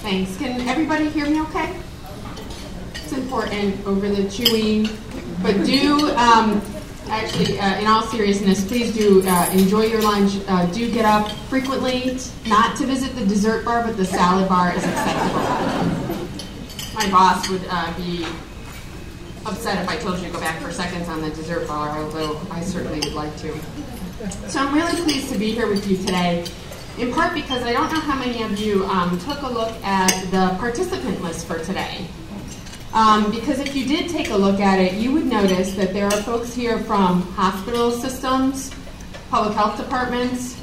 Thanks. Can everybody hear me okay? It's important over the chewing, but do, actually, in all seriousness, please do enjoy your lunch. Do get up frequently, not to visit the dessert bar, but the salad bar is acceptable. My boss would be upset if I told you to go back for seconds on the dessert bar, although I certainly would like to. So I'm really pleased to be here with you today, in part because I don't know how many of you took a look at the participant list for today. Because if you did take a look at it, you would notice that there are folks here from hospital systems, public health departments,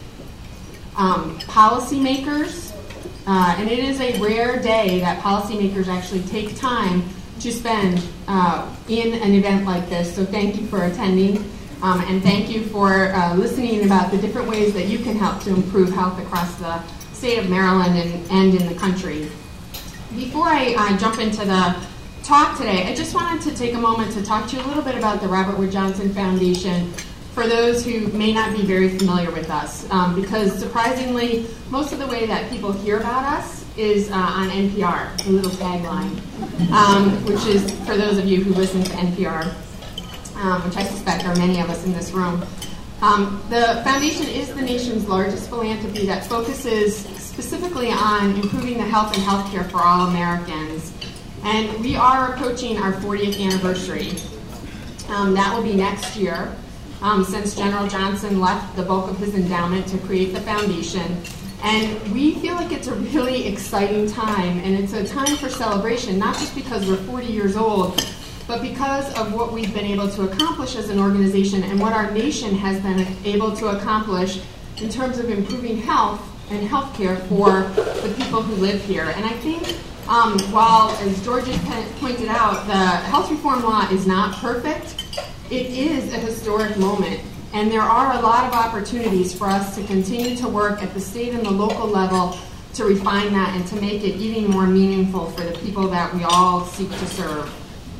policymakers, and it is a rare day that policymakers actually take time to spend in an event like this. So thank you for attending. And thank you for listening about the different ways that you can help to improve health across the state of Maryland and in the country. Before I jump into the talk today, I just wanted to take a moment to talk to you a little bit about the Robert Wood Johnson Foundation for those who may not be very familiar with us. Because surprisingly, most of the way that people hear about us is on NPR, a little tagline, which is for those of you who listen to NPR. Which I suspect are many of us in this room. The foundation is the nation's largest philanthropy that focuses specifically on improving the health and healthcare for all Americans. And we are approaching our 40th anniversary. That will be next year, since General Johnson left the bulk of his endowment to create the foundation. And we feel like it's a really exciting time, and it's a time for celebration, not just because we're 40 years old, but because of what we've been able to accomplish as an organization and what our nation has been able to accomplish in terms of improving health and healthcare for the people who live here. And I think while, as George has pointed out, the health reform law is not perfect, it is a historic moment. And there are a lot of opportunities for us to continue to work at the state and the local level to refine that and to make it even more meaningful for the people that we all seek to serve.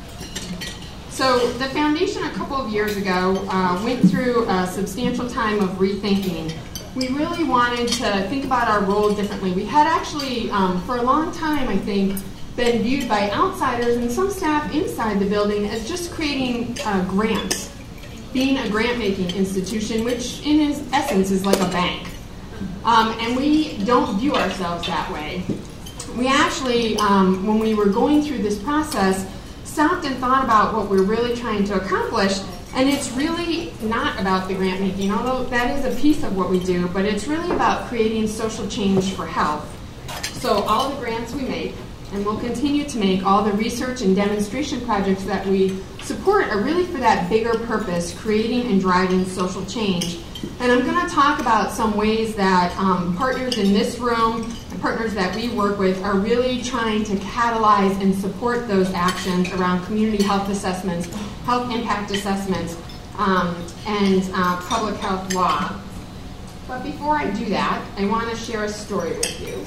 So the foundation a couple of years ago went through a substantial time of rethinking. We really wanted to think about our role differently. We had actually, for a long time, I think, been viewed by outsiders and some staff inside the building as just creating grants, being a grant-making institution, which in its essence is like a bank. And we don't view ourselves that way. We actually, when we were going through this process, stopped and thought about what we're really trying to accomplish, and it's really not about the grant making, although that is a piece of what we do, but it's really about creating social change for health. So all the grants we make, and we'll continue to make, all the research and demonstration projects that we support are really for that bigger purpose, creating and driving social change. And I'm going to talk about some ways that partners in this room and partners that we work with are really trying to catalyze and support those actions around community health assessments, health impact assessments, and public health law. But before I do that, I want to share a story with you.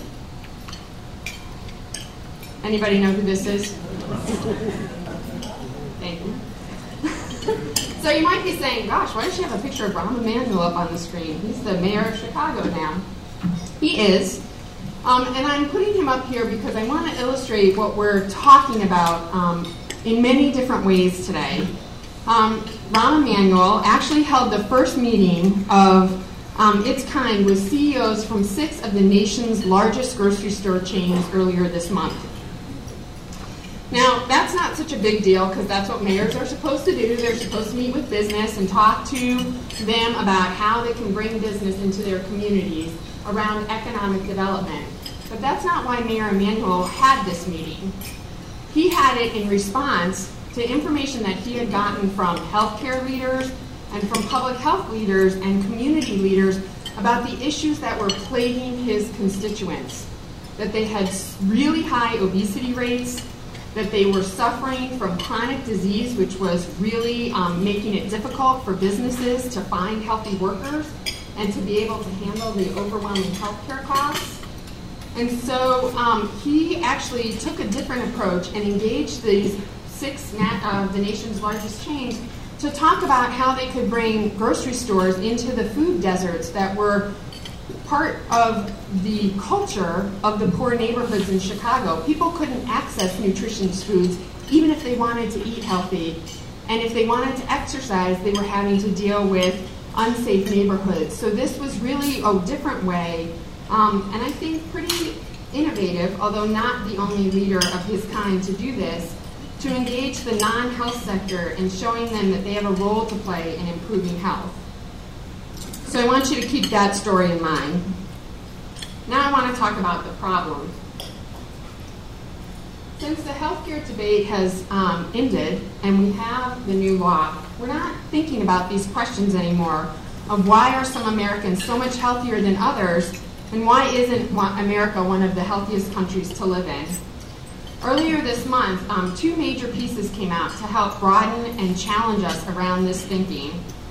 Anybody know who this is? Thank you. So you might be saying, gosh, why does she have a picture of Rahm Emanuel up on the screen? He's the mayor of Chicago now. He is. And I'm putting him up here because I want to illustrate what we're talking about in many different ways today. Rahm Emanuel actually held the first meeting of its kind with CEOs from 6 of the nation's largest grocery store chains earlier this month. Now, that's not such a big deal because that's what mayors are supposed to do. They're supposed to meet with business and talk to them about how they can bring business into their communities around economic development. But that's not why Mayor Emanuel had this meeting. He had it in response to information that he had gotten from healthcare leaders and from public health leaders and community leaders about the issues that were plaguing his constituents. That they had really high obesity rates, that they were suffering from chronic disease, which was really making it difficult for businesses to find healthy workers and to be able to handle the overwhelming healthcare costs. And so he actually took a different approach and engaged these 6 of the nation's largest chains to talk about how they could bring grocery stores into the food deserts that were part of the culture of the poor neighborhoods in Chicago. People couldn't access nutritious foods even if they wanted to eat healthy. And if they wanted to exercise, they were having to deal with unsafe neighborhoods. So this was really a different way, and I think pretty innovative, although not the only leader of his kind to do this, to engage the non-health sector in showing them that they have a role to play in improving health. So I want you to keep that story in mind. Now I want to talk about the problem. Since the healthcare debate has ended and we have the new law, we're not thinking about these questions anymore of why are some Americans so much healthier than others, and why isn't America one of the healthiest countries to live in. Earlier this month, two major pieces came out to help broaden and challenge us around this thinking,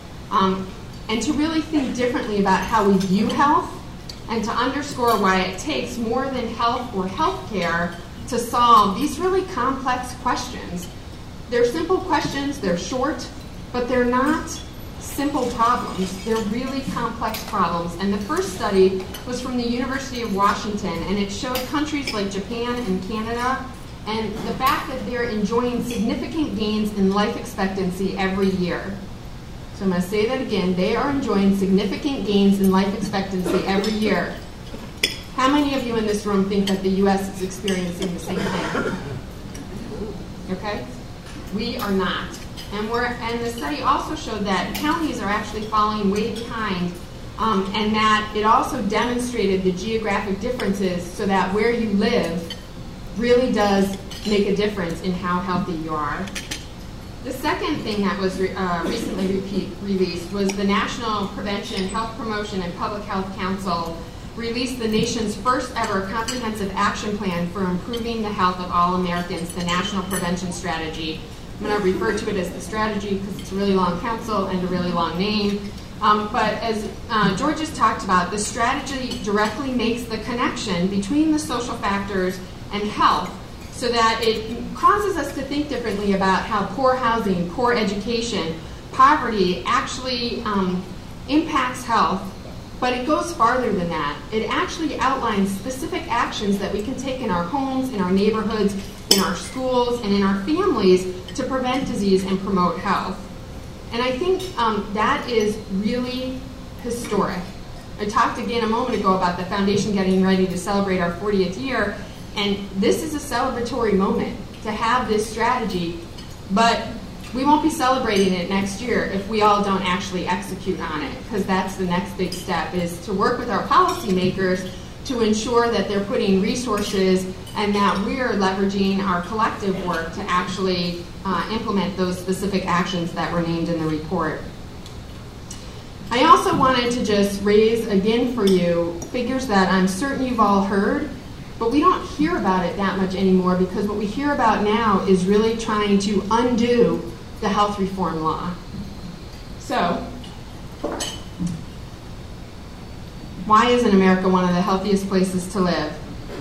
and to really think differently about how we view health, and to underscore why it takes more than health or healthcare to solve these really complex questions. They're simple questions, they're short, but they're not simple problems. They're really complex problems. And the first study was from the University of Washington, and it showed countries like Japan and Canada, and the fact that they're enjoying significant gains in life expectancy every year. So I'm going to say that again. They are enjoying significant gains in life expectancy every year. How many of you in this room think that the U.S. is experiencing the same thing? Okay? We are not. And the study also showed that counties are actually falling way behind, and that it also demonstrated the geographic differences so that where you live really does make a difference in how healthy you are. The second thing that was recently released was the National Prevention, Health Promotion, and Public Health Council released the nation's first ever comprehensive action plan for improving the health of all Americans, the National Prevention Strategy. I'm going to refer to it as the strategy because it's a really long council and a really long name. But as George has talked about, the strategy directly makes the connection between the social factors and health, so that it causes us to think differently about how poor housing, poor education, poverty actually impacts health. But it goes farther than that. It actually outlines specific actions that we can take in our homes, in our neighborhoods, in our schools, and in our families to prevent disease and promote health. And I think that is really historic. I talked again a moment ago about the foundation getting ready to celebrate our 40th year, and this is a celebratory moment to have this strategy, but we won't be celebrating it next year if we all don't actually execute on it, because that's the next big step, is to work with our policymakers to ensure that they're putting resources and that we're leveraging our collective work to actually implement those specific actions that were named in the report. I also wanted to just raise again for you figures that I'm certain you've all heard, but we don't hear about it that much anymore, because what we hear about now is really trying to undo the health reform law. So, why isn't America one of the healthiest places to live?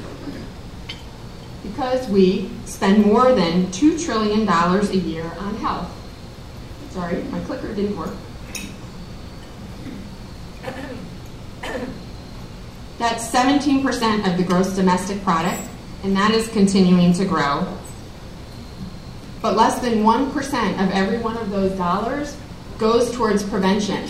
Because we spend more than $2 trillion a year on health. Sorry, my clicker didn't work. That's 17% of the gross domestic product, and that is continuing to grow. But less than 1% of every one of those dollars goes towards prevention.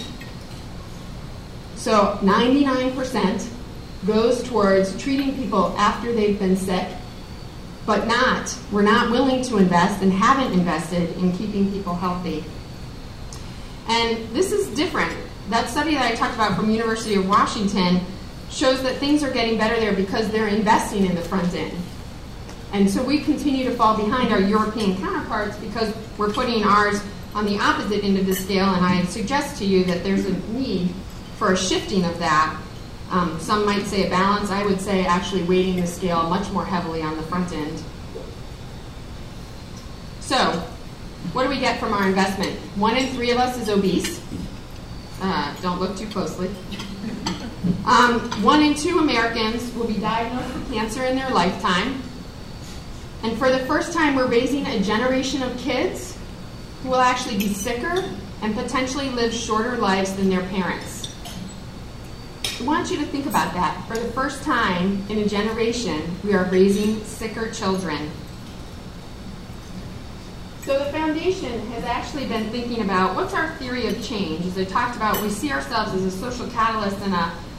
So 99% goes towards treating people after they've been sick, but we're not willing to invest and haven't invested in keeping people healthy. And this is different. That study that I talked about from University of Washington shows that things are getting better there because they're investing in the front end. And so we continue to fall behind our European counterparts because we're putting ours on the opposite end of the scale, and I suggest to you that there's a need for a shifting of that. Some might say a balance. I would say actually weighting the scale much more heavily on the front end. So, what do we get from our investment? 1 in 3 of us is obese. Don't look too closely. 1 in 2 Americans will be diagnosed with cancer in their lifetime. And for the first time, we're raising a generation of kids who will actually be sicker and potentially live shorter lives than their parents. I want you to think about that. For the first time in a generation, we are raising sicker children. So the foundation has actually been thinking about what's our theory of change. As I talked about, we see ourselves as a social catalyst and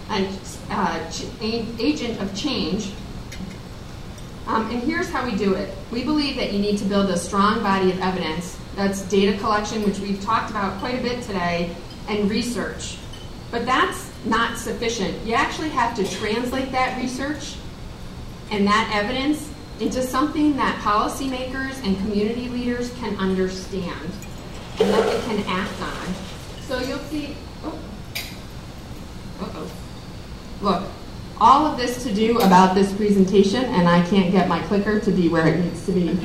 an agent of change. And here's how we do it. We believe that you need to build a strong body of evidence. That's data collection, which we've talked about quite a bit today, and research. But that's not sufficient. You actually have to translate that research and that evidence into something that policymakers and community leaders can understand and that they can act on. So you'll see, look, all of this to do about this presentation, and I can't get my clicker to be where it needs to be.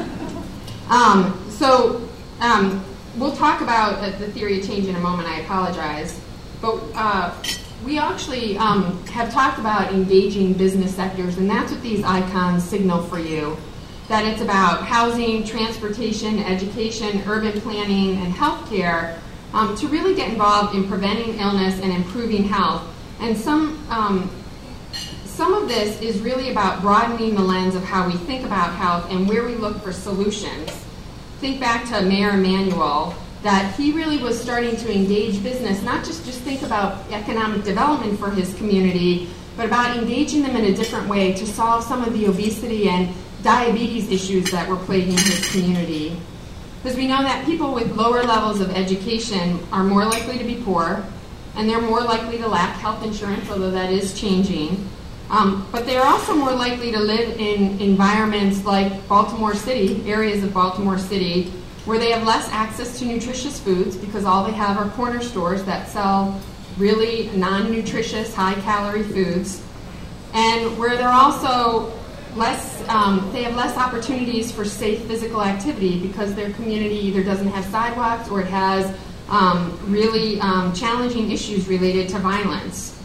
We'll talk about the theory of change in a moment, I apologize. But we actually have talked about engaging business sectors, and that's what these icons signal for you. That it's about housing, transportation, education, urban planning, and healthcare to really get involved in preventing illness and improving health. And some of this is really about broadening the lens of how we think about health and where we look for solutions. Think back to Mayor Emanuel, that he really was starting to engage business, not just think about economic development for his community, but about engaging them in a different way to solve some of the obesity and diabetes issues that were plaguing his community. Because we know that people with lower levels of education are more likely to be poor, and they're more likely to lack health insurance, although that is changing. But they're also more likely to live in environments like Baltimore City, areas of Baltimore City, where they have less access to nutritious foods because all they have are corner stores that sell really non-nutritious, high-calorie foods, and where they're also they have less opportunities for safe physical activity because their community either doesn't have sidewalks or it has really challenging issues related to violence.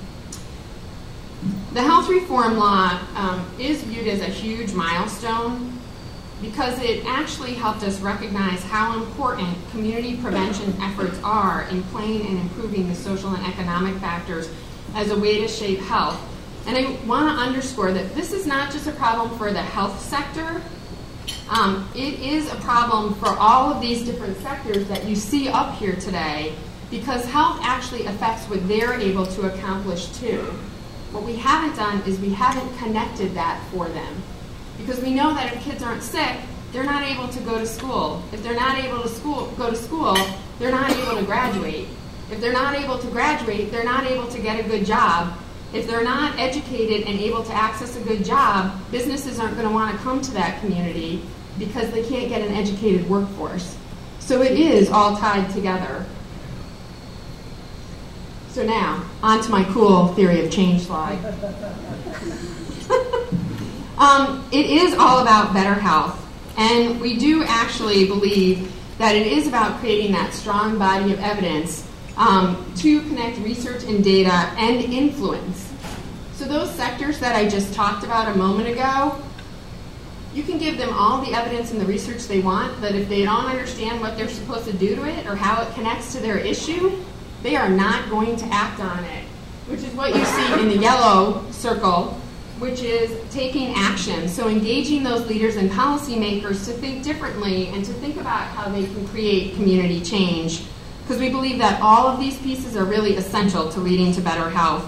The health reform law is viewed as a huge milestone because it actually helped us recognize how important community prevention efforts are in playing and improving the social and economic factors as a way to shape health. And I want to underscore that this is not just a problem for the health sector. It is a problem for all of these different sectors that you see up here today, because health actually affects what they're able to accomplish too. What we haven't done is we haven't connected that for them. Because we know that if kids aren't sick, they're not able to go to school. If they're not able to go to school, they're not able to graduate. If they're not able to graduate, they're not able to get a good job. If they're not educated and able to access a good job, businesses aren't going to want to come to that community because they can't get an educated workforce. So it is all tied together. So now, on to my cool theory of change slide. It is all about better health, and we do actually believe that it is about creating that strong body of evidence to connect research and data and influence. So those sectors that I just talked about a moment ago, you can give them all the evidence and the research they want, but if they don't understand what they're supposed to do to it or how it connects to their issue, they are not going to act on it, which is what you see in the yellow circle, which is taking action. So engaging those leaders and policymakers to think differently and to think about how they can create community change, because we believe that all of these pieces are really essential to leading to better health.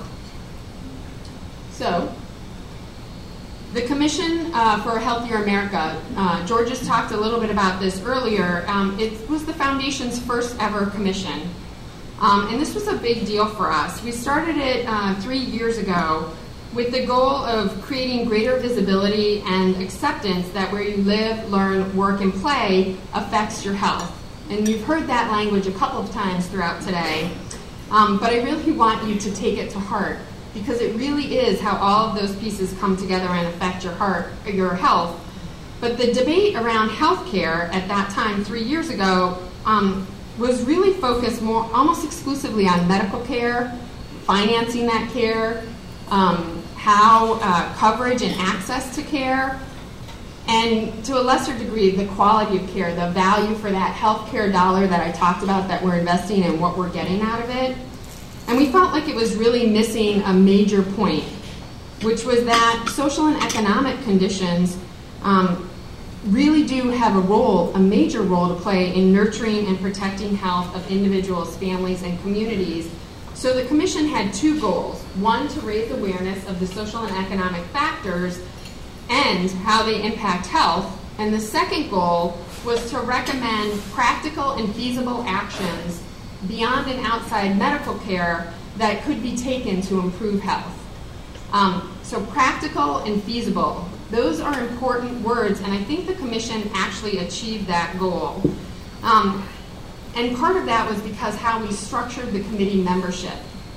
So, the Commission for a Healthier America, George just talked a little bit about this earlier. It was the Foundation's first ever commission. And this was a big deal for us. We started it 3 years ago with the goal of creating greater visibility and acceptance that where you live, learn, work, and play affects your health. And you've heard that language a couple of times throughout today. But I really want you to take it to heart, because it really is how all of those pieces come together and affect your health. But the debate around healthcare at that time 3 years ago was really focused more almost exclusively on medical care, financing that care, how coverage and access to care, and to a lesser degree, the quality of care, the value for that healthcare dollar that I talked about that we're investing and what we're getting out of it. And we felt like it was really missing a major point, which was that social and economic conditions really do have a major role to play in nurturing and protecting health of individuals, families, and communities. So the Commission had two goals. One, to raise awareness of the social and economic factors and how they impact health. And the second goal was to recommend practical and feasible actions beyond and outside medical care that could be taken to improve health. So practical and feasible. Those are important words, and I think the Commission actually achieved that goal. And part of that was because how we structured the committee membership.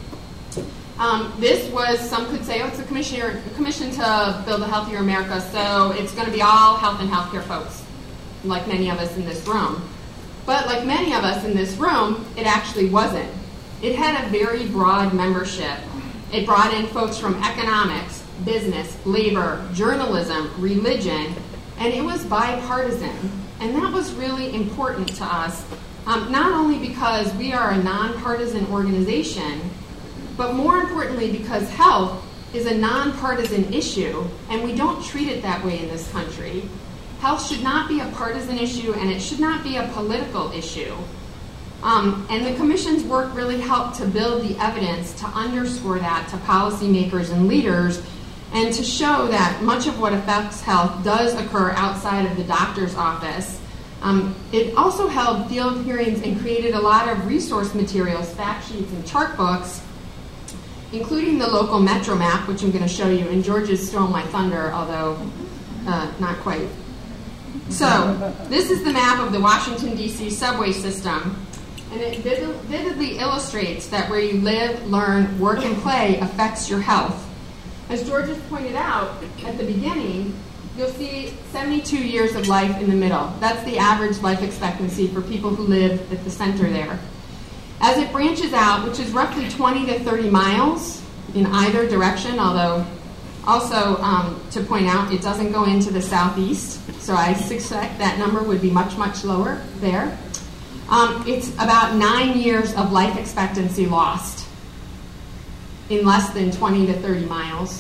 This was, some could say, oh, it's a commission to build a healthier America, so it's going to be all health and healthcare folks, like many of us in this room. But like many of us in this room, it actually wasn't. It had a very broad membership. It brought in folks from economics, business, labor, journalism, religion, and it was bipartisan. And that was really important to us, not only because we are a nonpartisan organization, but more importantly because health is a nonpartisan issue, and we don't treat it that way in this country. Health should not be a partisan issue, and it should not be a political issue. And the Commission's work really helped to build the evidence to underscore that to policymakers and leaders, and to show that much of what affects health does occur outside of the doctor's office. It also held field hearings and created a lot of resource materials, fact sheets, and chart books, including the local Metro map, which I'm going to show you. And George has stolen my thunder, although not quite. So this is the map of the Washington, D.C. subway system. And it vividly illustrates that where you live, learn, work, and play affects your health. As George has pointed out at the beginning, you'll see 72 years of life in the middle. That's the average life expectancy for people who live at the center there. As it branches out, which is roughly 20 to 30 miles in either direction, although also to point out, it doesn't go into the southeast, so I suspect that number would be much, much lower there. It's about 9 years of life expectancy lost in less than 20 to 30 miles.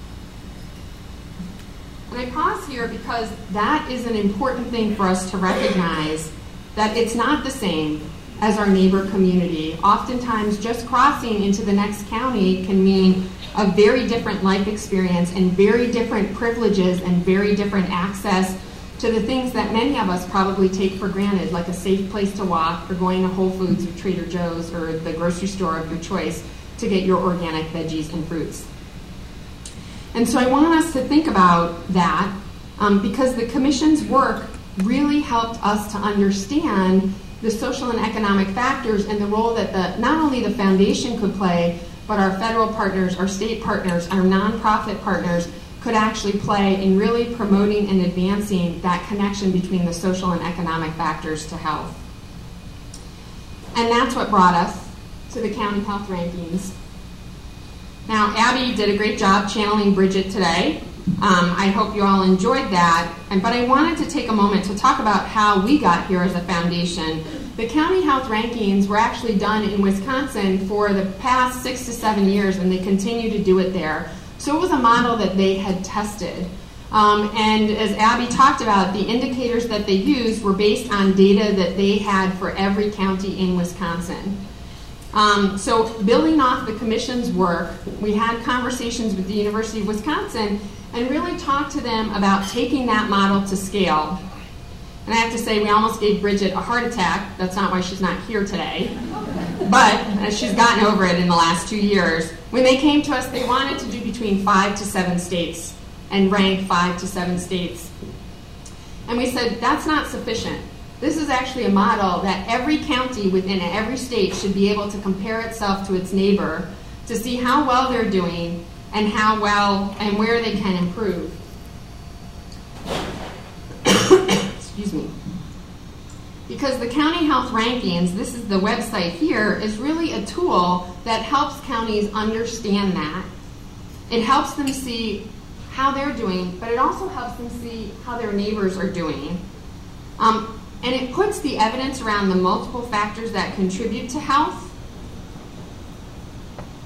And I pause here because that is an important thing for us to recognize, that it's not the same as our neighbor community. Oftentimes, just crossing into the next county can mean a very different life experience and very different privileges and very different access to the things that many of us probably take for granted, like a safe place to walk or going to Whole Foods or Trader Joe's or the grocery store of your choice to get your organic veggies and fruits. And so I want us to think about that because the Commission's work really helped us to understand the social and economic factors and the role that not only the foundation could play, but our federal partners, our state partners, our nonprofit partners could actually play in really promoting and advancing that connection between the social and economic factors to health. And that's what brought us to the county health rankings. Now, Abby did a great job channeling Bridget today. I hope you all enjoyed that. But I wanted to take a moment to talk about how we got here as a foundation. The county health rankings were actually done in Wisconsin for the past 6 to 7 years, and they continue to do it there. So it was a model that they had tested. And as Abby talked about, the indicators that they used were based on data that they had for every county in Wisconsin. So building off the Commission's work, we had conversations with the University of Wisconsin and really talked to them about taking that model to scale. And I have to say, we almost gave Bridget a heart attack. That's not why she's not here today. But she's gotten over it in the last 2 years. When they came to us, they wanted to do between 5 to 7 states and rank 5 to 7 states. And we said, that's not sufficient. This is actually a model that every county within every state should be able to compare itself to its neighbor to see how well they're doing and how well and where they can improve. Excuse me. Because the county health rankings, this is the website here, is really a tool that helps counties understand that. It helps them see how they're doing, but it also helps them see how their neighbors are doing. And it puts the evidence around the multiple factors that contribute to health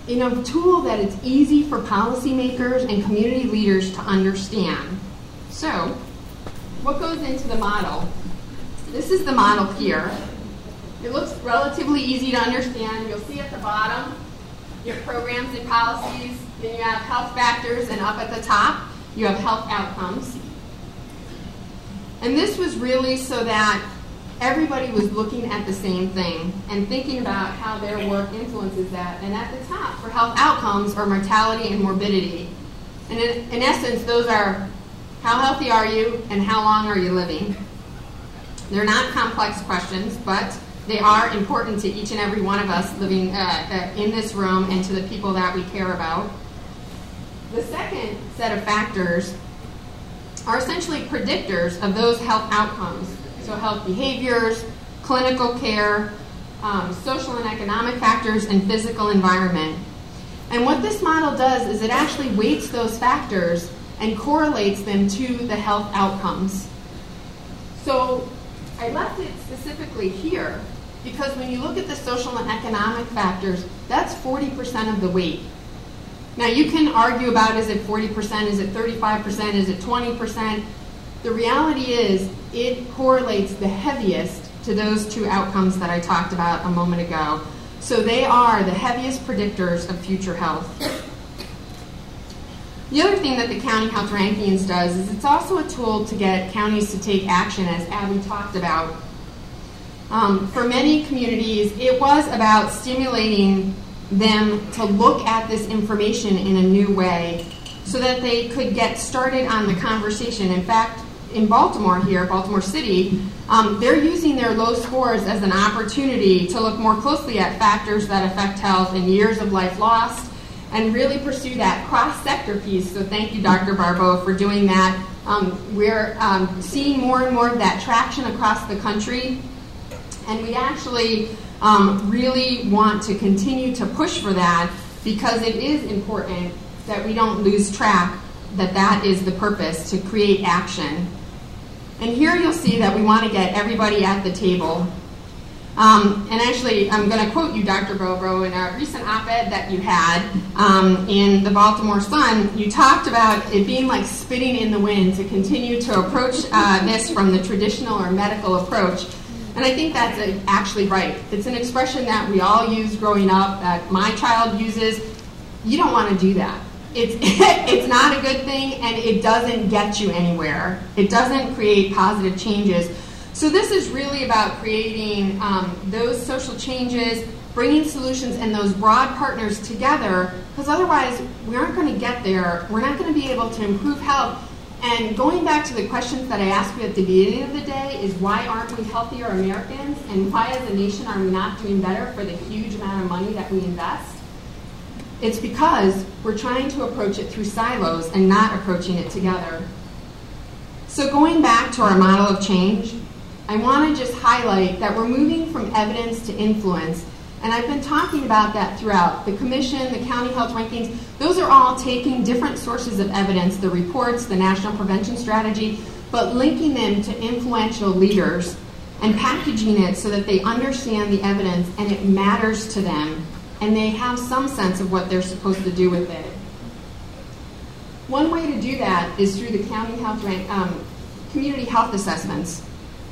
in a tool that it's easy for policymakers and community leaders to understand. So, what goes into the model? This is the model here. It looks relatively easy to understand. You'll see at the bottom your programs and policies, then you have health factors, and up at the top you have health outcomes. And this was really so that everybody was looking at the same thing and thinking about how their work influences that. And at the top for health outcomes are mortality and morbidity. And in essence, those are how healthy are you and how long are you living? They're not complex questions, but they are important to each and every one of us living in this room and to the people that we care about. The second set of factors are essentially predictors of those health outcomes. So health behaviors, clinical care, social and economic factors, and physical environment. And what this model does is it actually weights those factors and correlates them to the health outcomes. So I left it specifically here because when you look at the social and economic factors, that's 40% of the weight. Now you can argue about, is it 40%, is it 35%, is it 20%? The reality is it correlates the heaviest to those two outcomes that I talked about a moment ago. So they are the heaviest predictors of future health. The other thing that the County Health Rankings does is it's also a tool to get counties to take action, as Abby talked about. For many communities, it was about stimulating them to look at this information in a new way so that they could get started on the conversation. In fact, in Baltimore here, Baltimore City, they're using their low scores as an opportunity to look more closely at factors that affect health and years of life lost and really pursue that cross-sector piece. So thank you, Dr. Barbeau, for doing that. We're seeing more and more of that traction across the country, and we actually really want to continue to push for that because it is important that we don't lose track that that is the purpose, to create action. And here you'll see that we want to get everybody at the table. And actually, I'm going to quote you, Dr. Barbeau, in a recent op-ed that you had in the Baltimore Sun. You talked about it being like spitting in the wind to continue to approach this from the traditional or medical approach. And I think that's actually right. It's an expression that we all use growing up, that my child uses. You don't want to do that. It's not a good thing, and it doesn't get you anywhere. It doesn't create positive changes. So this is really about creating those social changes, bringing solutions and those broad partners together, because otherwise we aren't going to get there. We're not going to be able to improve health. And going back to the questions that I asked you at the beginning of the day is, why aren't we healthier Americans? And why as a nation are we not doing better for the huge amount of money that we invest? It's because we're trying to approach it through silos and not approaching it together. So going back to our model of change, I want to just highlight that we're moving from evidence to influence. And I've been talking about that throughout. The Commission, the County Health Rankings, those are all taking different sources of evidence, the reports, the National Prevention Strategy, but linking them to influential leaders and packaging it so that they understand the evidence and it matters to them and they have some sense of what they're supposed to do with it. One way to do that is through the County Health community health assessments.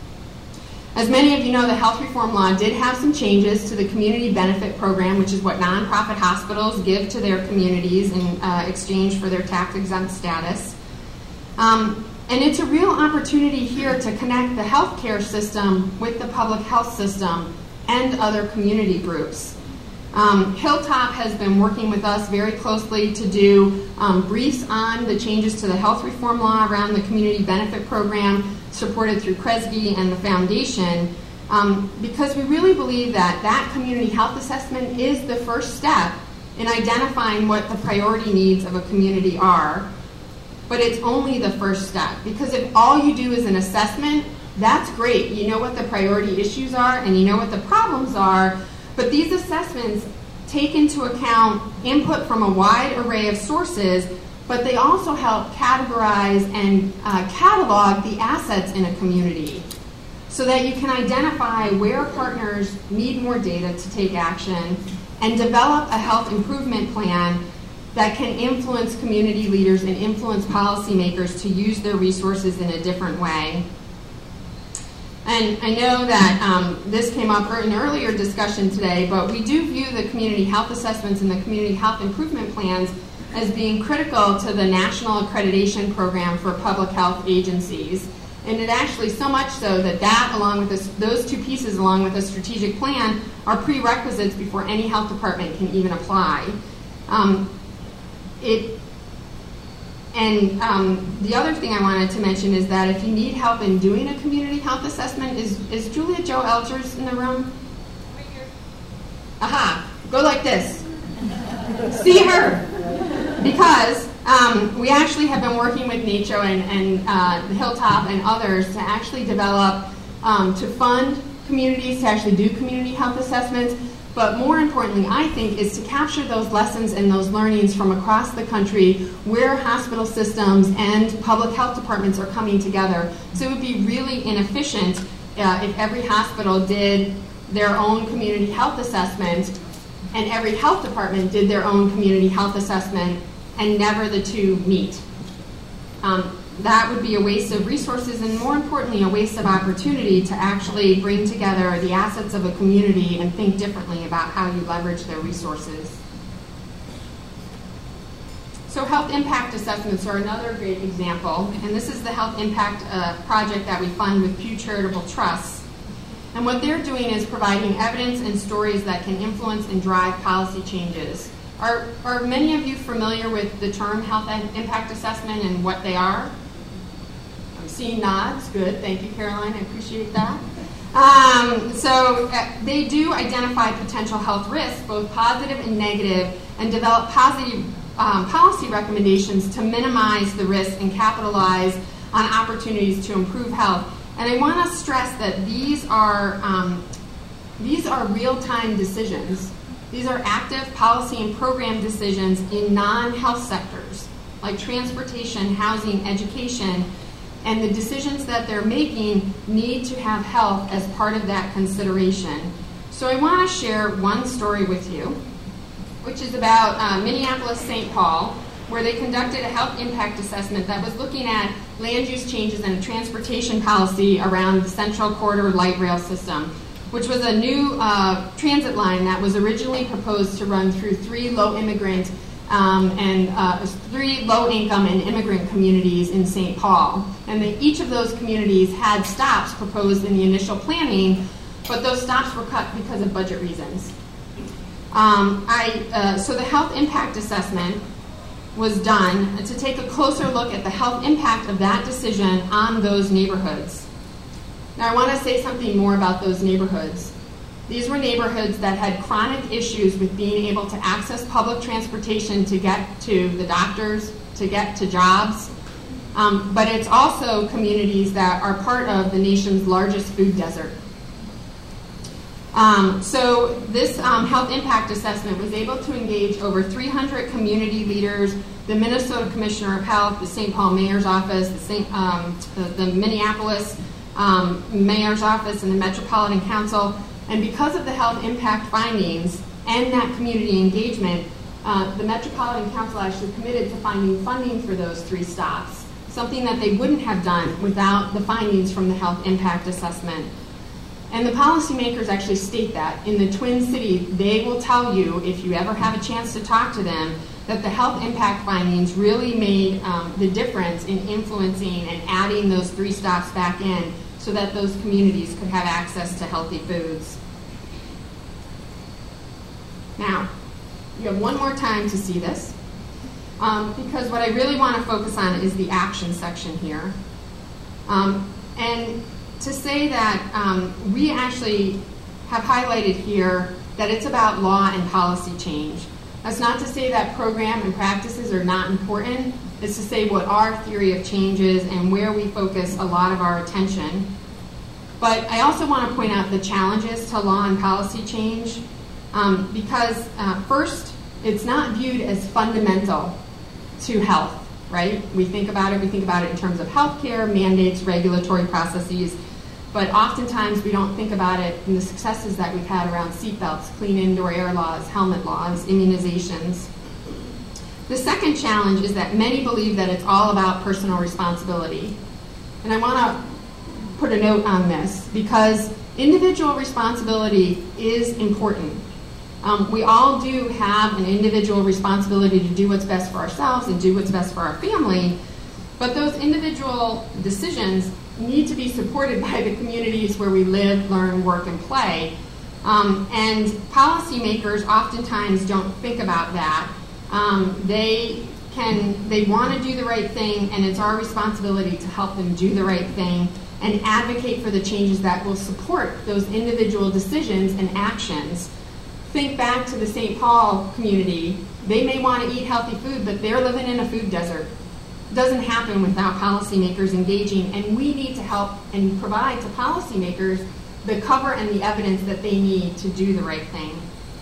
As many of you know, the health reform law did have some changes to the community benefit program, which is what nonprofit hospitals give to their communities in exchange for their tax-exempt status. And it's a real opportunity here to connect the healthcare system with the public health system and other community groups. Hilltop has been working with us very closely to do briefs on the changes to the health reform law around the community benefit program, supported through Kresge and the foundation, because we really believe that that community health assessment is the first step in identifying what the priority needs of a community are. But it's only the first step, because if all you do is an assessment, that's great. You know what the priority issues are and you know what the problems are, but these assessments take into account input from a wide array of sources, but they also help categorize and catalog the assets in a community so that you can identify where partners need more data to take action and develop a health improvement plan that can influence community leaders and influence policymakers to use their resources in a different way. And I know that this came up in an earlier discussion today, but we do view the community health assessments and the community health improvement plans as being critical to the national accreditation program for public health agencies. And it actually, so much so that along with those two pieces, along with a strategic plan, are prerequisites before any health department can even apply. The other thing I wanted to mention is that if you need help in doing a community health assessment, is Julia Jo Elgers in the room? Right here. Aha, go like this. See her. Because we actually have been working with NACCHO and Hilltop and others to actually develop, to fund communities to actually do community health assessments. But more importantly, I think, is to capture those lessons and those learnings from across the country where hospital systems and public health departments are coming together. So it would be really inefficient if every hospital did their own community health assessment and every health department did their own community health assessment and never the two meet. That would be a waste of resources and, more importantly, a waste of opportunity to actually bring together the assets of a community and think differently about how you leverage their resources. So health impact assessments are another great example, and this is the health impact project that we fund with Pew Charitable Trusts. And what they're doing is providing evidence and stories that can influence and drive policy changes. Are many of you familiar with the term health impact assessment and what they are? I'm seeing nods. Good. Thank you, Caroline. I appreciate that. So they do identify potential health risks, both positive and negative, and develop positive policy recommendations to minimize the risk and capitalize on opportunities to improve health. And I want to stress that these are real-time decisions. These are active policy and program decisions in non-health sectors, like transportation, housing, education, and the decisions that they're making need to have health as part of that consideration. So I want to share one story with you, which is about Minneapolis-St. Paul, where they conducted a health impact assessment that was looking at land use changes and transportation policy around the Central Corridor light rail system, which was a new transit line that was originally proposed to run through three low-income and immigrant communities in St. Paul. And each of those communities had stops proposed in the initial planning, but those stops were cut because of budget reasons. So the health impact assessment was done to take a closer look at the health impact of that decision on those neighborhoods. Now I want to say something more about those neighborhoods. These were neighborhoods that had chronic issues with being able to access public transportation to get to the doctors, to get to jobs, but it's also communities that are part of the nation's largest food desert. So this health impact assessment was able to engage over 300 community leaders, the Minnesota Commissioner of Health, the St. Paul Mayor's Office, the Minneapolis Mayor's Office, and the Metropolitan Council. And because of the health impact findings and that community engagement, the Metropolitan Council actually committed to finding funding for those three stops, something that they wouldn't have done without the findings from the health impact assessment. And the policymakers actually state that. In the Twin Cities, they will tell you, if you ever have a chance to talk to them, that the health impact findings really made the difference in influencing and adding those three stops back in so that those communities could have access to healthy foods. Now, you have one more time to see this, because what I really want to focus on is the action section here. And to say that we actually have highlighted here that it's about law and policy change. That's not to say that program and practices are not important. It's to say what our theory of change is and where we focus a lot of our attention. But I also want to point out the challenges to law and policy change because first, it's not viewed as fundamental to health, right? We think about it in terms of healthcare, mandates, regulatory processes. but oftentimes we don't think about it in the successes that we've had around seatbelts, clean indoor air laws, helmet laws, immunizations. The second challenge is that many believe that it's all about personal responsibility. And I want to put a note on this because individual responsibility is important. We all do have an individual responsibility to do what's best for ourselves and do what's best for our family, but those individual decisions need to be supported by the communities where we live, learn, work, and play. And policymakers oftentimes don't think about that. They want to do the right thing, and it's our responsibility to help them do the right thing and advocate for the changes that will support those individual decisions and actions. Think back to the St. Paul community. They may want to eat healthy food, but they're living in a food desert. It doesn't happen without policymakers engaging, and we need to help and provide to policymakers the cover and the evidence that they need to do the right thing.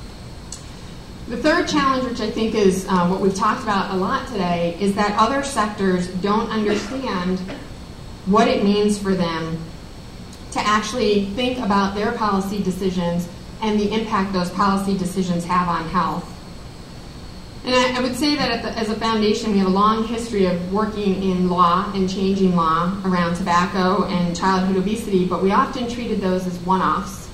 The third challenge, which I think is what we've talked about a lot today, is that other sectors don't understand what it means for them to actually think about their policy decisions and the impact those policy decisions have on health. And I would say that as a foundation, we have a long history of working in law and changing law around tobacco and childhood obesity, but we often treated those as one-offs.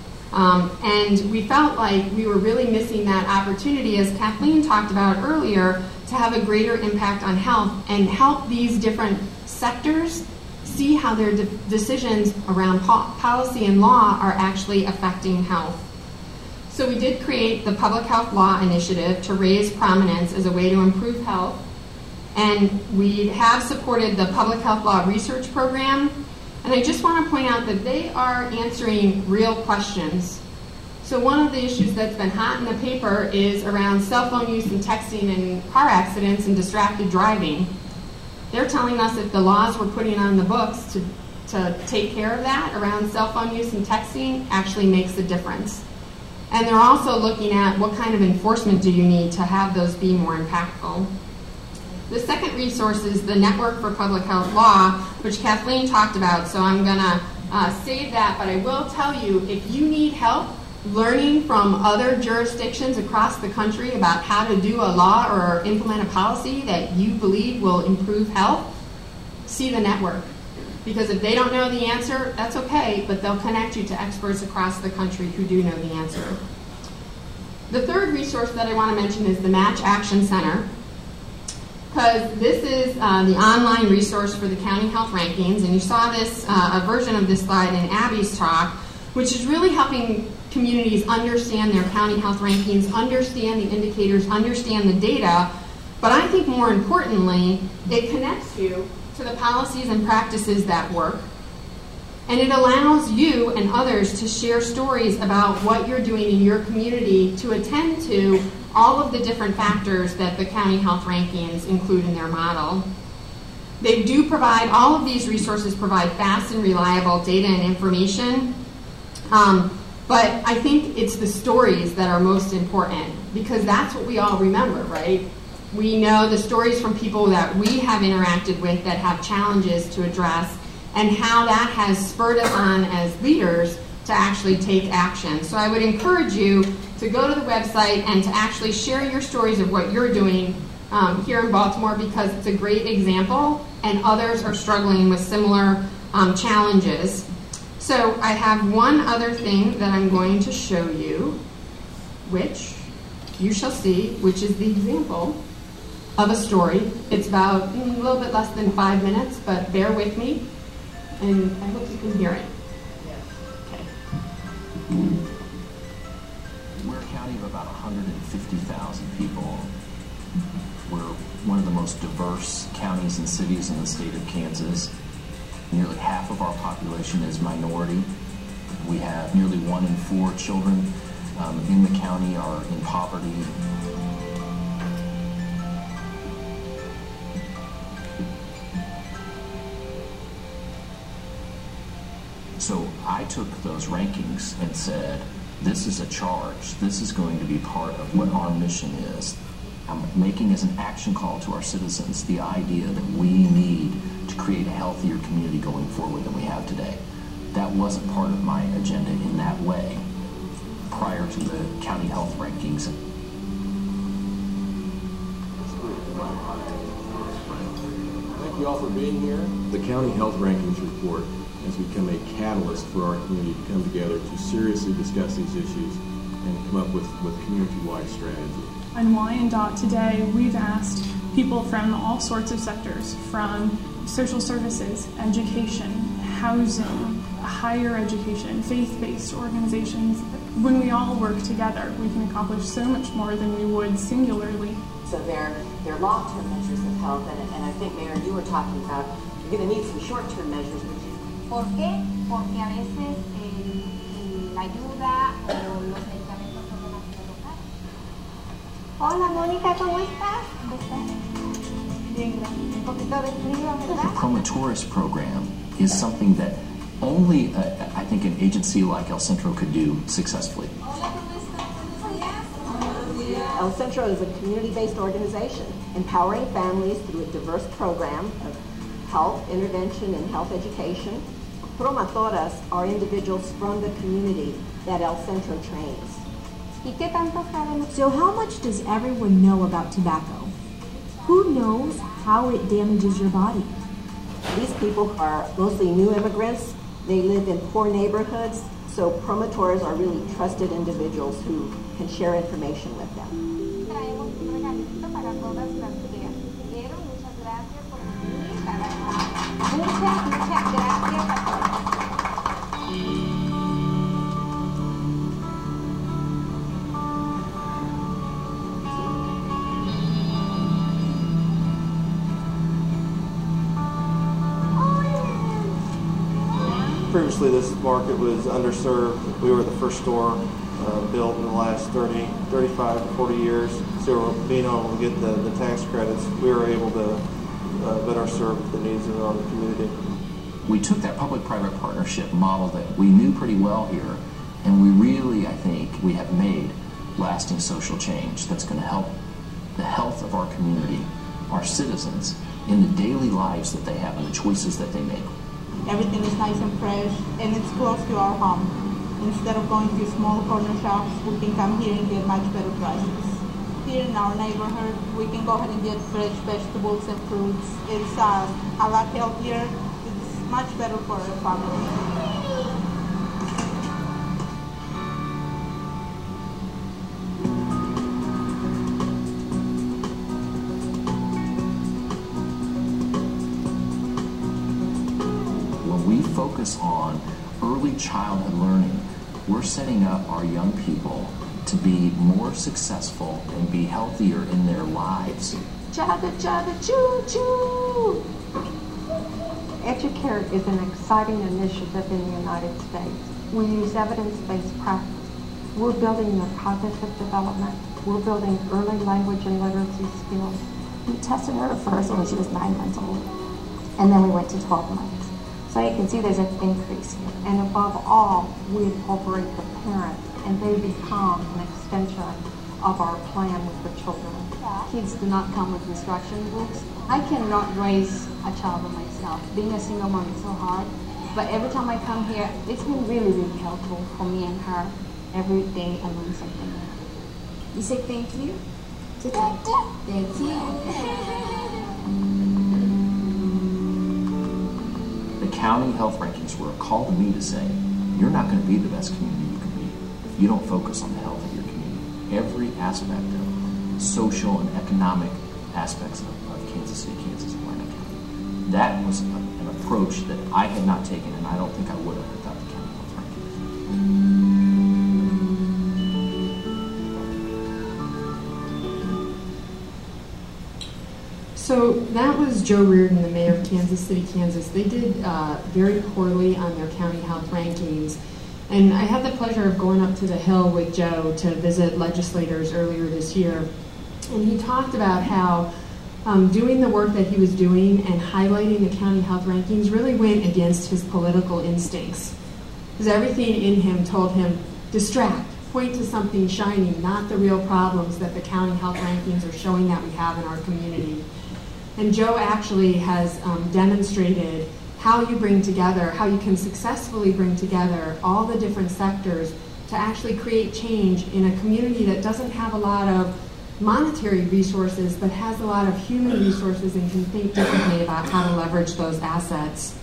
And we felt like we were really missing that opportunity, as Kathleen talked about earlier, to have a greater impact on health and help these different sectors see how their decisions around policy and law are actually affecting health. So we did create the Public Health Law Initiative to raise prominence as a way to improve health. And we have supported the Public Health Law Research Program. And I just want to point out that they are answering real questions. So one of the issues that's been hot in the paper is around cell phone use and texting and car accidents and distracted driving. They're telling us if the laws we're putting on the books to take care of that around cell phone use and texting actually makes a difference. And they're also looking at what kind of enforcement do you need to have those be more impactful. The second resource is the Network for Public Health Law, which Kathleen talked about, so I'm going to save that, but I will tell you, if you need help learning from other jurisdictions across the country about how to do a law or implement a policy that you believe will improve health, see the network. Because if they don't know the answer, that's okay, but they'll connect you to experts across the country who do know the answer. The third resource that I want to mention is the Match Action Center, because this is the online resource for the county health rankings, and you saw this, a version of this slide in Abby's talk, which is really helping communities understand their county health rankings, understand the indicators, understand the data, but I think more importantly, it connects you to the policies and practices that work, and it allows you and others to share stories about what you're doing in your community to attend to all of the different factors that the county health rankings include in their model. They do provide, all of these resources provide fast and reliable data and information, but I think it's the stories that are most important, because that's what we all remember, right? We know the stories from people that we have interacted with that have challenges to address, and how that has spurred us on as leaders to actually take action. So I would encourage you to go to the website and to actually share your stories of what you're doing here in Baltimore, because it's a great example and others are struggling with similar challenges. So I have one other thing that I'm going to show you, which you shall see, which is the example of a story. It's about a little bit less than 5 minutes, but bear with me, and I hope you can hear it. Okay. We're a county of about 150,000 people. We're one of the most diverse counties and cities in the state of Kansas. Nearly half of our population is minority. We have nearly 1 in 4 children in the county are in poverty. So I took those rankings and said, this is a charge. This is going to be part of what our mission is. I'm making as an action call to our citizens the idea that we need to create a healthier community going forward than we have today. that wasn't part of my agenda in that way prior to the county health rankings. Thank you all for being here. The County Health Rankings Report has become a catalyst for our community to come together to seriously discuss these issues and come up with community-wide strategy. On Wyandotte today, we've asked people from all sorts of sectors, from social services, education, housing, higher education, faith-based organizations. When we all work together, we can accomplish so much more than we would singularly. So they're long-term measures of health, and I think, Mayor, you were talking about you're going to need some short-term measures. ¿Por qué? Porque a veces la ayuda o los medicamentos son demasiado caros. Hola, Mónica, ¿cómo estás? ¿Cómo estás? Bien, gracias. Un poquito de frío, The ¿verdad? Promotoris program is something that only, I think, an agency like El Centro could do successfully. El Centro is a community-based organization empowering families through a diverse program of health intervention and health education. Promotoras are individuals from the community that El Centro trains. ¿Y qué tanto saben? So how much does everyone know about tobacco? Who knows how it damages your body? These people are mostly new immigrants. They live in poor neighborhoods, so promotores are really trusted individuals who can share information with them. Traemos un regalito para todas las que asistieron. Muchas gracias por venir. Muchas gracias a todos. Previously, this market was underserved. We were the first store built in the last 30, 35 to 40 years. So being able to get the tax credits, we were able to better serve the needs of our community. We took that public-private partnership model that we knew pretty well here, and we really, I think, we have made lasting social change that's going to help the health of our community, our citizens, in the daily lives that they have and the choices that they make. Everything is nice and fresh, and it's close to our home. Instead of going to small corner shops, we can come here and get much better prices. Here in our neighborhood, we can go ahead and get fresh vegetables and fruits. It's a lot healthier. It's much better for our family. Focus on early childhood learning, we're setting up our young people to be more successful and be healthier in their lives. Chugga chugga choo choo! EduCare is an exciting initiative in the United States. We use evidence-based practice. We're building their cognitive development. We're building early language and literacy skills. We tested her first when she was 9 months old, and then we went to 12 months. So you can see there's an increase here. And above all, we incorporate the parent, and they become an extension of our plan with the children. Kids do not come with instruction books. I cannot raise a child by myself. Being a single mom is so hard. But every time I come here, it's been really, really helpful for me and her. Every day I learn something new. You say thank you? Thank you. The county health rankings were a call to me to say, you're not going to be the best community you can be if you don't focus on the health of your community. Every aspect of social and economic aspects of Kansas City, Kansas, and Atlantic County. That was an approach that I had not taken, and I don't think I would have without the county health rankings. So that was Joe Reardon, the mayor of Kansas City, Kansas. They did very poorly on their county health rankings. And I had the pleasure of going up to the Hill with Joe to visit legislators earlier this year. And he talked about how doing the work that he was doing and highlighting the county health rankings really went against his political instincts. Because everything in him told him, distract, point to something shiny, not the real problems that the county health rankings are showing that we have in our community. And Joe actually has demonstrated how you bring together, how you can successfully bring together all the different sectors to actually create change in a community that doesn't have a lot of monetary resources, but has a lot of human resources and can think differently about how to leverage those assets.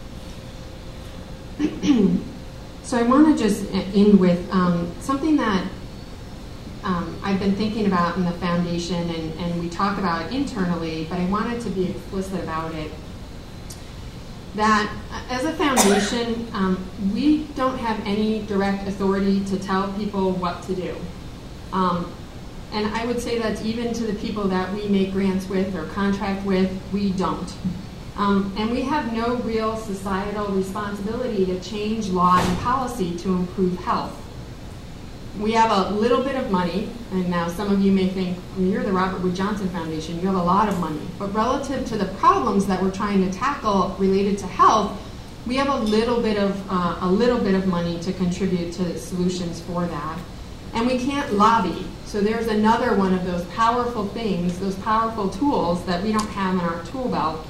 So I want to just end with something that I've been thinking about in the foundation, and we talk about internally, but I wanted to be explicit about it. That as a foundation, we don't have any direct authority to tell people what to do. And I would say that's even to the people that we make grants with or contract with, we don't. And we have no real societal responsibility to change law and policy to improve health. We have a little bit of money, and now some of you may think, you're the Robert Wood Johnson Foundation, you have a lot of money. But relative to the problems that we're trying to tackle related to health, we have a little bit of money to contribute to solutions for that. And we can't lobby. So there's another one of those powerful things, those powerful tools that we don't have in our tool belt.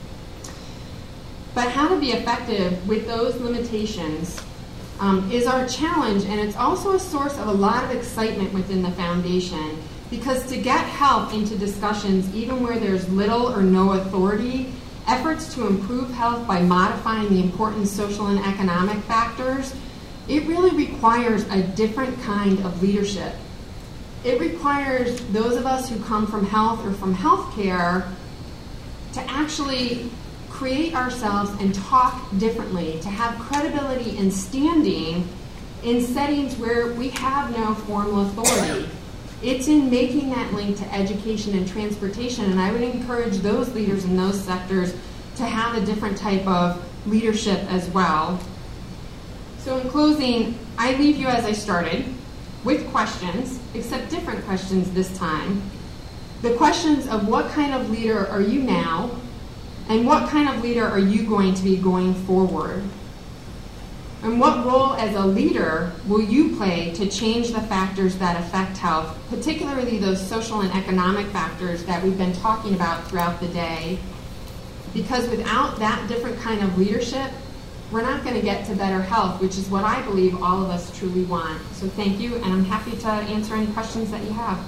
But how to be effective with those limitations is our challenge, and it's also a source of a lot of excitement within the foundation, because to get help into discussions, even where there's little or no authority, efforts to improve health by modifying the important social and economic factors, it really requires a different kind of leadership. It requires those of us who come from health or from healthcare to actually create ourselves and talk differently, to have credibility and standing in settings where we have no formal authority. It's in making that link to education and transportation, and I would encourage those leaders in those sectors to have a different type of leadership as well. So in closing, I leave you as I started, with questions, except different questions this time. The questions of what kind of leader are you now, and what kind of leader are you going to be going forward? And what role as a leader will you play to change the factors that affect health, particularly those social and economic factors that we've been talking about throughout the day? Because without that different kind of leadership, we're not going to get to better health, which is what I believe all of us truly want. So thank you, and I'm happy to answer any questions that you have.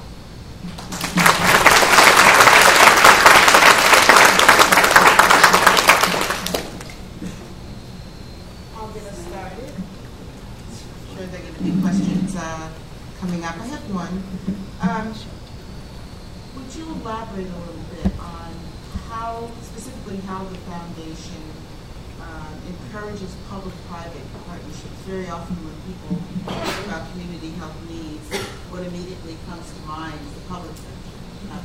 Questions coming up. I have one. Would you elaborate a little bit on specifically how the foundation encourages public-private partnerships? Very often when people talk about community health needs, what immediately comes to mind is the public sector.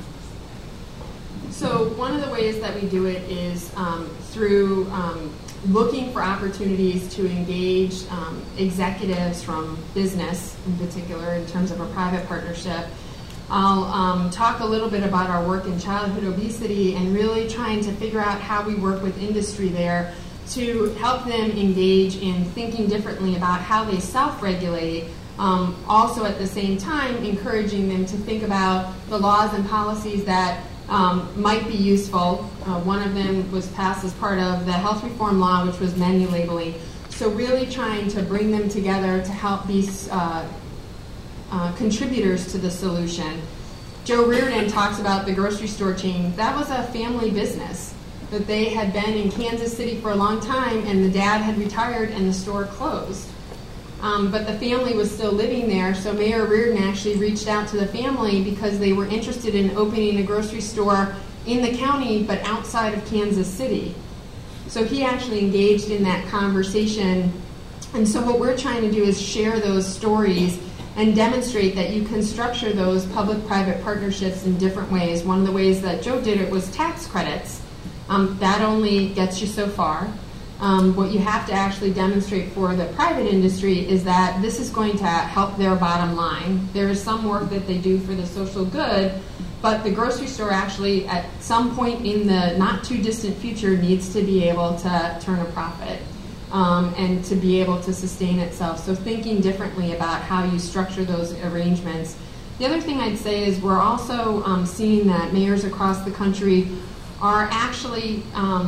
So one of the ways that we do it is through looking for opportunities to engage executives from business, in particular, in terms of a private partnership. I'll talk a little bit about our work in childhood obesity and really trying to figure out how we work with industry there to help them engage in thinking differently about how they self-regulate. Also at the same time, encouraging them to think about the laws and policies that might be useful. One of them was passed as part of the health reform law, which was menu labeling. So really trying to bring them together to help be contributors to the solution. Joe Reardon talks about the grocery store chain. That was a family business that they had been in Kansas City for a long time, and the dad had retired and the store closed. But the family was still living there, so Mayor Reardon actually reached out to the family because they were interested in opening a grocery store in the county but outside of Kansas City. So he actually engaged in that conversation. And so what we're trying to do is share those stories and demonstrate that you can structure those public-private partnerships in different ways. One of the ways that Joe did it was tax credits. That only gets you so far. What you have to actually demonstrate for the private industry is that this is going to help their bottom line. There is some work that they do for the social good, but the grocery store actually at some point in the not too distant future needs to be able to turn a profit and to be able to sustain itself. So thinking differently about how you structure those arrangements. The other thing I'd say is we're also seeing that mayors across the country are actually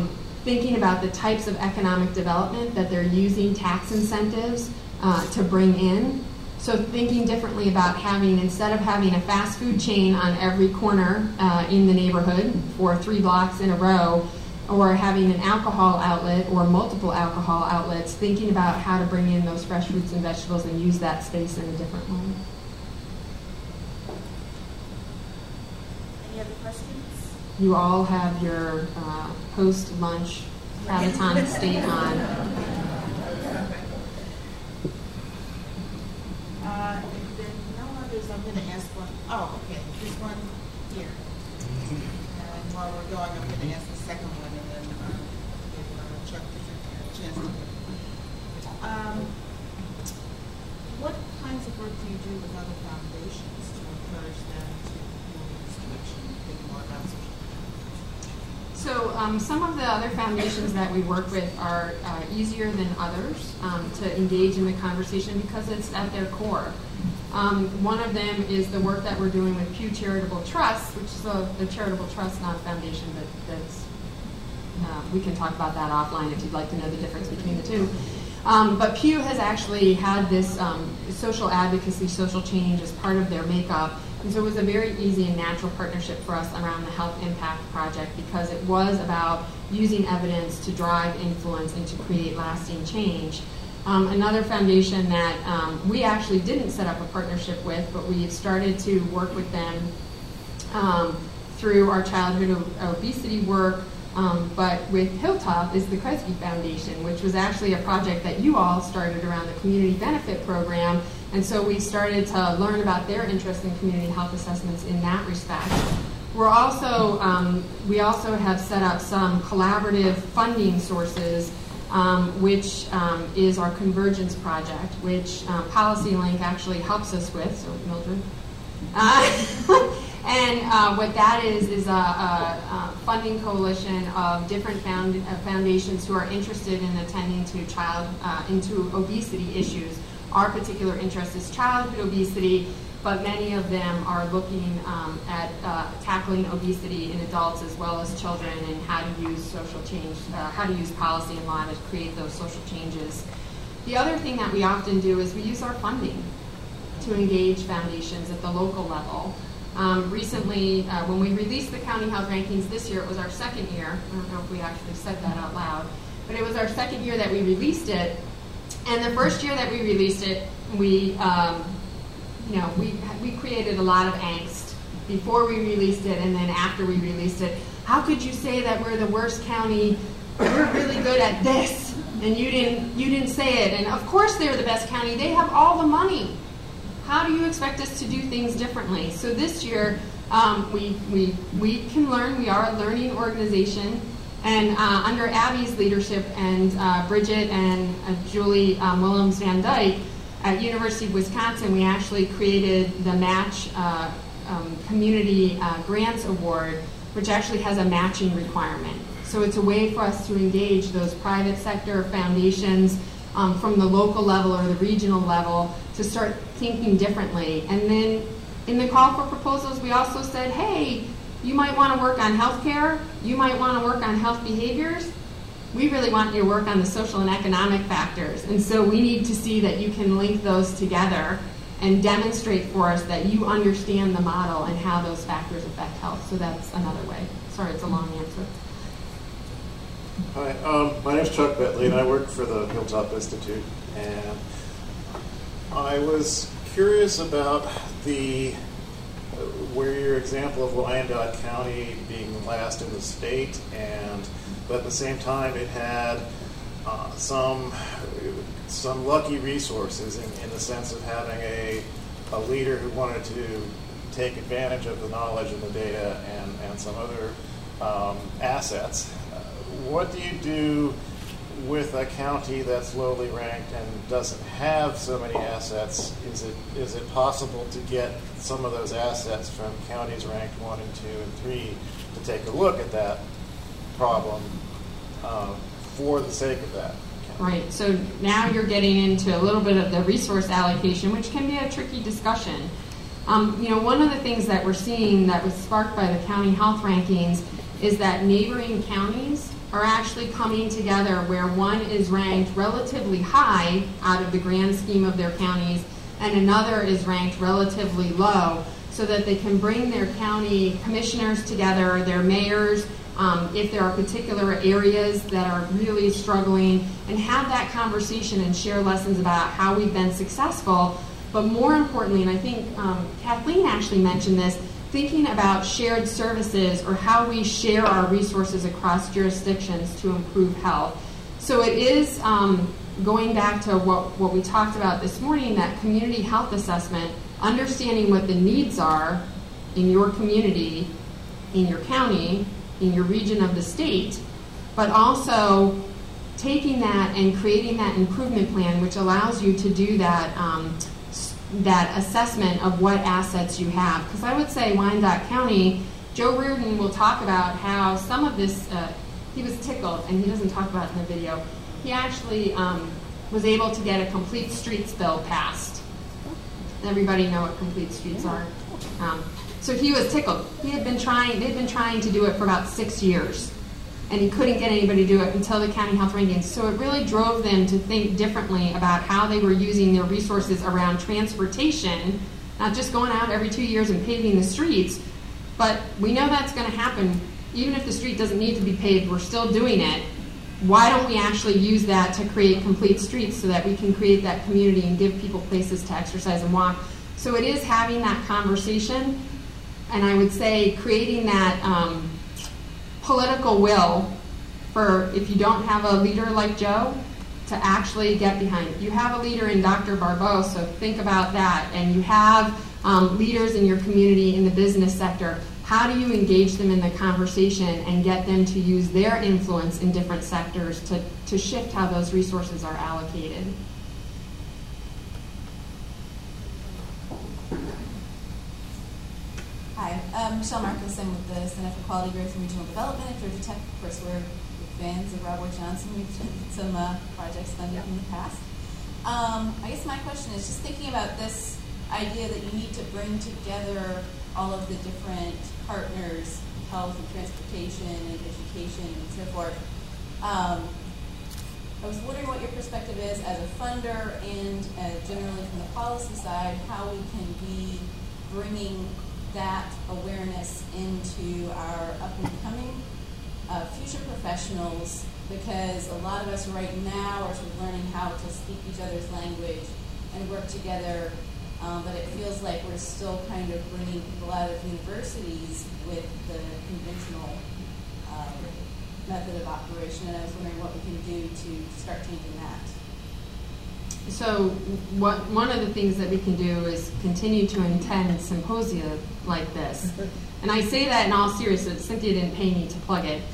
thinking about the types of economic development that they're using tax incentives to bring in. So thinking differently about having, instead of having a fast food chain on every corner in the neighborhood for 3 blocks in a row, or having an alcohol outlet or multiple alcohol outlets, thinking about how to bring in those fresh fruits and vegetables and use that space in a different way. Any other questions? You all have your post-lunch catatonic state on. If there are no others, I'm going to ask one. Oh, okay. This one here. And while we're going, I'm going to ask the second one, and then give Chuck a chance to. What kinds of work do you do with other foundations to encourage them to move in this direction and think more about social? So some of the other foundations that we work with are easier than others to engage in the conversation because it's at their core. One of them is the work that we're doing with Pew Charitable Trust, which is the charitable trust, not a foundation, but that's we can talk about that offline if you'd like to know the difference between the two. But Pew has actually had this social advocacy, social change as part of their makeup. And so it was a very easy and natural partnership for us around the Health Impact Project because it was about using evidence to drive influence and to create lasting change. Another foundation that we actually didn't set up a partnership with, but we started to work with them through our childhood obesity work, but with Hilltop is the Kresge Foundation, which was actually a project that you all started around the community benefit program. And so we started to learn about their interest in community health assessments in that respect. We're also, we also have set up some collaborative funding sources, which is our Convergence Project, which PolicyLink actually helps us with, so Mildred. And what that is a funding coalition of different foundations who are interested in attending to into obesity issues. Our particular interest is childhood obesity, but many of them are looking at tackling obesity in adults as well as children and how to use social change, how to use policy and law to create those social changes. The other thing that we often do is we use our funding to engage foundations at the local level. Recently, when we released the county health rankings this year, it was our second year. I don't know if we actually said that out loud, but it was our second year that we released it. And the first year that we released it, we created a lot of angst before we released it, and then after we released it. How could you say that we're the worst county? We're really good at this, and you didn't say it. And of course, they're the best county. They have all the money. How do you expect us to do things differently? So this year, we can learn. We are a learning organization. And under Abby's leadership and Bridget and Julie Willems Van Dyke at University of Wisconsin, we actually created the Match Community Grants Award, which actually has a matching requirement. So it's a way for us to engage those private sector foundations from the local level or the regional level to start thinking differently. And then in the call for proposals, we also said, hey, you might want to work on healthcare. You might want to work on health behaviors. We really want you to work on the social and economic factors. And so we need to see that you can link those together and demonstrate for us that you understand the model and how those factors affect health. So that's another way. Sorry, it's a long answer. Hi, my name is Chuck Bentley, and I work for the Hilltop Institute. And I was curious about where your example of Wyandotte County being last in the state, but at the same time it had some lucky resources in the sense of having a leader who wanted to take advantage of the knowledge and the data and some other assets. What do you do with a county that's lowly ranked and doesn't have so many assets? Is it possible to get some of those assets from counties ranked 1 and 2 and 3 to take a look at that problem for the sake of that? Right. So now you're getting into a little bit of the resource allocation, which can be a tricky discussion. One of the things that we're seeing that was sparked by the county health rankings is that neighboring counties are actually coming together where one is ranked relatively high out of the grand scheme of their counties and another is ranked relatively low, so that they can bring their county commissioners together, their mayors, if there are particular areas that are really struggling, and have that conversation and share lessons about how we've been successful. But more importantly, and I think Kathleen actually mentioned this, thinking about shared services or how we share our resources across jurisdictions to improve health. So it is going back to what we talked about this morning, that community health assessment, understanding what the needs are in your community, in your county, in your region of the state, but also taking that and creating that improvement plan, which allows you to do that that assessment of what assets you have. Because I would say Wyandotte County, Joe Reardon will talk about how some of this, he was tickled, and he doesn't talk about it in the video. He actually was able to get a complete streets bill passed. Everybody know what complete streets are. So he was tickled. They'd been trying to do it for about 6 years, and he couldn't get anybody to do it until the county health rankings. So it really drove them to think differently about how they were using their resources around transportation, not just going out every 2 years and paving the streets, but we know that's going to happen. Even if the street doesn't need to be paved, we're still doing it. Why don't we actually use that to create complete streets so that we can create that community and give people places to exercise and walk? So it is having that conversation, and I would say creating that political will for, if you don't have a leader like Joe, to actually get behind it. You have a leader in Dr. Barbeau, so think about that. And you have leaders in your community in the business sector. How do you engage them in the conversation and get them to use their influence in different sectors to shift how those resources are allocated? Hi, Michelle Marcos. I'm with the Center for Quality Growth and Regional Development at Georgia Tech. Of course, we're fans of Rob Ward Johnson. We've done some projects funded in the past. I guess my question is just thinking about this idea that you need to bring together all of the different partners, health and transportation and education and so forth. I was wondering what your perspective is as a funder and generally from the policy side, how we can be bringing that awareness into our up and coming future professionals, because a lot of us right now are sort of learning how to speak each other's language and work together. But it feels like we're still kind of bringing people out of universities with the conventional method of operation, and I was wondering what we can do to start changing that. So one of the things that we can do is continue to attend symposia like this. And I say that in all seriousness. Cynthia didn't pay me to plug it.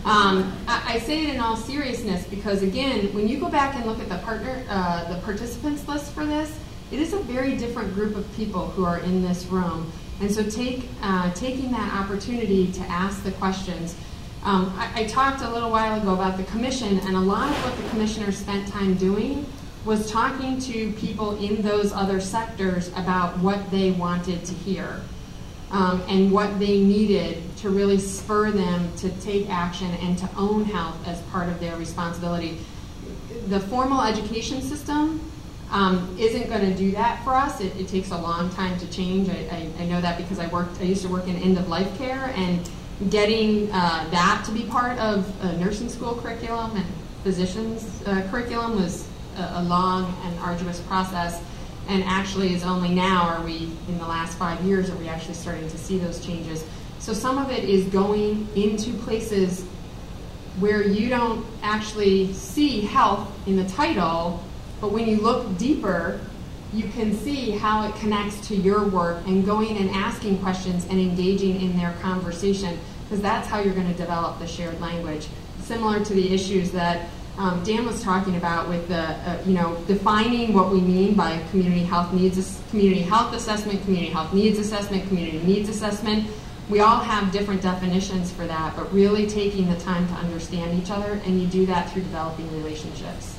I say it in all seriousness because, again, when you go back and look at the participants list for this, it is a very different group of people who are in this room. And so taking that opportunity to ask the questions. I talked a little while ago about the commission, and a lot of what the commissioners spent time doing was talking to people in those other sectors about what they wanted to hear and what they needed to really spur them to take action and to own health as part of their responsibility. The formal education system isn't going to do that for us. It takes a long time to change. I know that because I used to work in end-of-life care, and getting that to be part of a nursing school curriculum and physicians curriculum was a long and arduous process, and actually is only now are we, in the last 5 years, are we actually starting to see those changes. So some of it is going into places where you don't actually see health in the title, but when you look deeper, you can see how it connects to your work, and going and asking questions and engaging in their conversation, because that's how you're going to develop the shared language. Similar to the issues that Dan was talking about with the, defining what we mean by community health needs, community health assessment, community health needs assessment, community needs assessment. We all have different definitions for that, but really taking the time to understand each other, and you do that through developing relationships.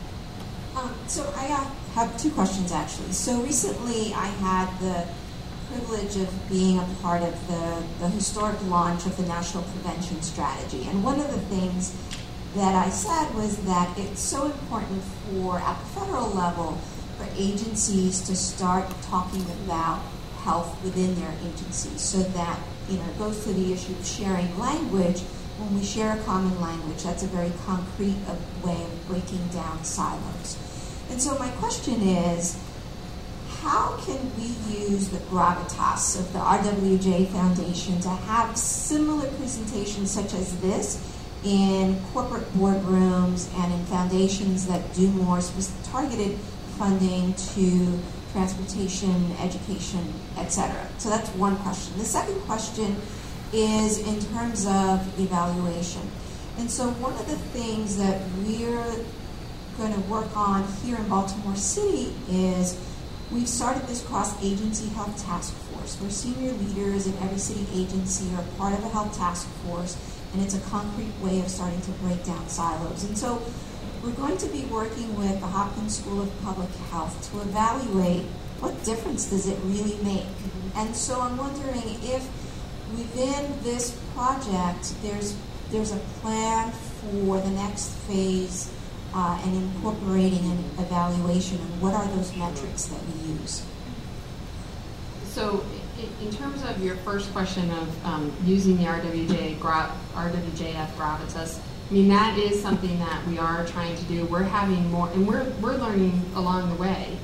So I have two questions, actually. So recently I had the privilege of being a part of the historic launch of the National Prevention Strategy. And one of the things that I said was that it's so important for, at the federal level, for agencies to start talking about health within their agencies, so that, it goes to the issue of sharing language. When we share a common language, that's a very concrete way of breaking down silos. And so my question is, how can we use the gravitas of the RWJ Foundation to have similar presentations such as this in corporate boardrooms and in foundations that do more targeted funding to transportation, education, etc.? So that's one question. The second question is in terms of evaluation. And so one of the things that we're going to work on here in Baltimore City is we've started this cross-agency health task force, where senior leaders in every city agency are part of a health task force, and it's a concrete way of starting to break down silos. And so we're going to be working with the Hopkins School of Public Health to evaluate what difference does it really make. And so I'm wondering if within this project there's a plan for the next phase and incorporating an evaluation, and what are those metrics that we use? So in terms of your first question of using the RWJF gravitas, I mean, that is something that we are trying to do. We're having more, and we're learning along the way.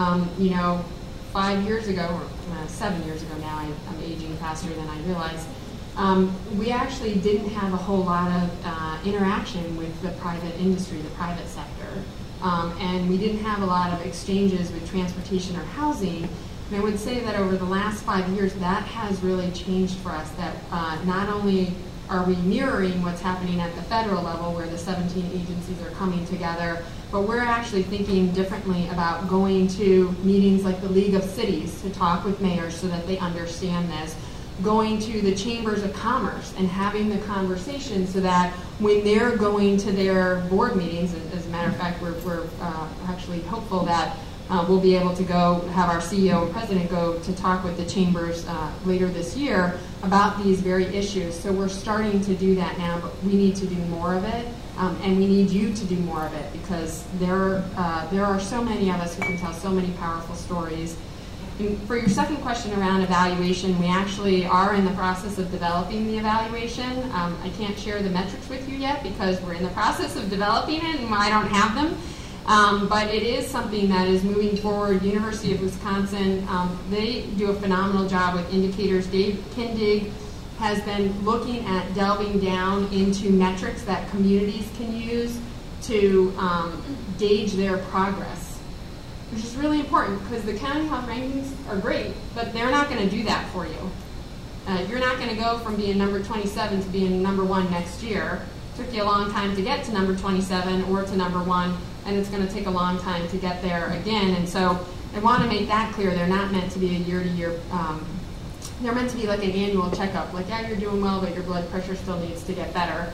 5 years ago, or 7 years ago now, I'm aging faster than I realized, we actually didn't have a whole lot of interaction with the private industry, the private sector, and we didn't have a lot of exchanges with transportation or housing. And I would say that over the last 5 years, that has really changed for us, that not only are we mirroring what's happening at the federal level, where the 17 agencies are coming together, but we're actually thinking differently about going to meetings like the League of Cities to talk with mayors so that they understand this, going to the chambers of commerce and having the conversation so that when they're going to their board meetings, as a matter of fact, we're actually hopeful that we'll be able to go have our CEO and president go to talk with the chambers later this year about these very issues. So we're starting to do that now, but we need to do more of it, and we need you to do more of it, because there are so many of us who can tell so many powerful stories. And for your second question around evaluation, we actually are in the process of developing the evaluation. I can't share the metrics with you yet because we're in the process of developing it and I don't have them. But it is something that is moving forward. University of Wisconsin, they do a phenomenal job with indicators. Dave Kindig has been looking at delving down into metrics that communities can use to gauge their progress, which is really important because the county health rankings are great, but they're not going to do that for you. You're not going to go from being number 27 to being number 1 next year. It took you a long time to get to number 27 or to number 1, and it's going to take a long time to get there again. And so I want to make that clear. They're not meant to be a year-to-year, they're meant to be like an annual checkup. Like, yeah, you're doing well, but your blood pressure still needs to get better.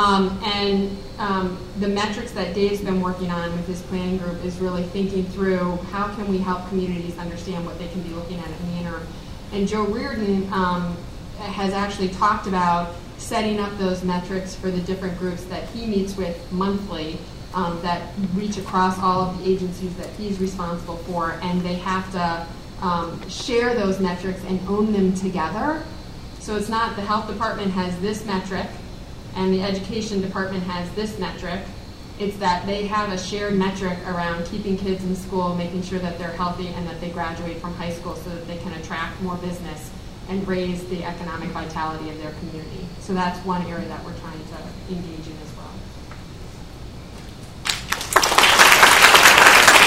The metrics that Dave's been working on with his planning group is really thinking through how can we help communities understand what they can be looking at in the interim. And Joe Reardon has actually talked about setting up those metrics for the different groups that he meets with monthly that reach across all of the agencies that he's responsible for, and they have to share those metrics and own them together. So it's not the health department has this metric and the education department has this metric. It's that they have a shared metric around keeping kids in school, making sure that they're healthy and that they graduate from high school so that they can attract more business and raise the economic vitality of their community. So that's one area that we're trying to